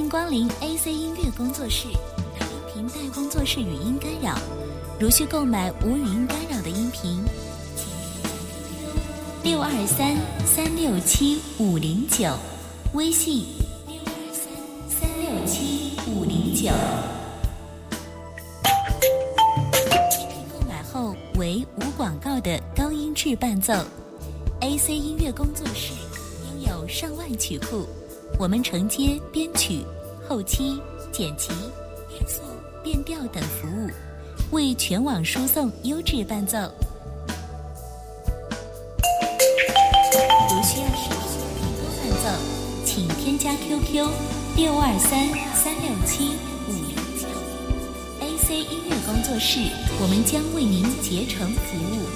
迎光临 AC 音乐工作室，音频带工作室语音干扰。如需购买无语音干扰的音频，请623-367-509，微信623-367-509。音频购买后为无广告的高音质伴奏。AC 音乐工作室拥有上万曲库，我们承接编曲、后期、剪辑、变速、变调等服务，为全网输送优质伴奏。如需要视频多伴奏，请添加 QQ 623-367-509。AC 音乐工作室，我们将为您竭诚服务。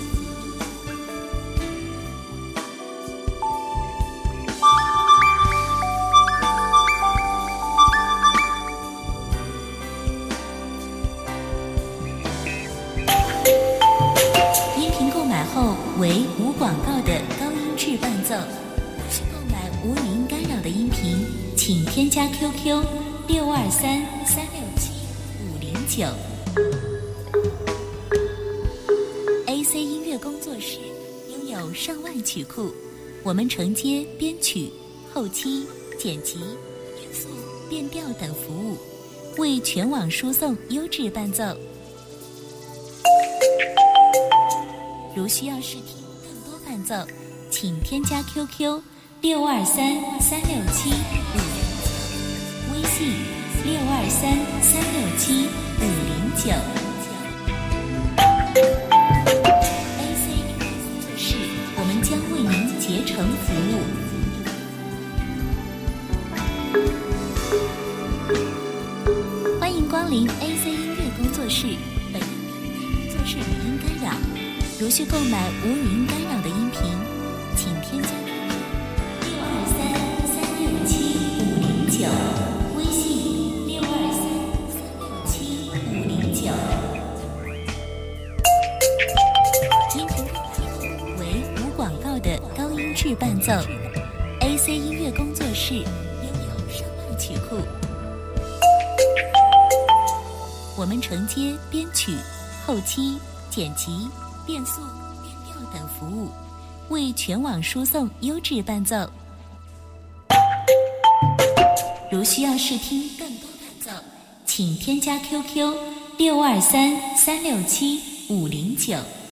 后为无广告的高音质伴奏。需购买无语音干扰的音频，请添加 QQ 623-367-509。AC 音乐工作室拥有上万曲库，我们承接编曲、后期、剪辑、变速、变调等服务，为全网输送优质伴奏。如需要试听更多伴奏，请添加 QQ 623-367-509，微信623-367-509。AC 音乐工作室，我们将为您竭诚服务。欢迎光临 AC 音乐工作室，本音频工作室语音干扰。如需购买无语音干扰的音频，请添加623-367-509，微信623-367-509。音频为无广告的高音质伴奏。AC 音乐工作室拥有上万曲库，我们承接编曲、后期、剪辑、变速、变调等服务，为全网输送优质伴奏。如需要试听更多伴奏，请添加 QQ 623-367-509。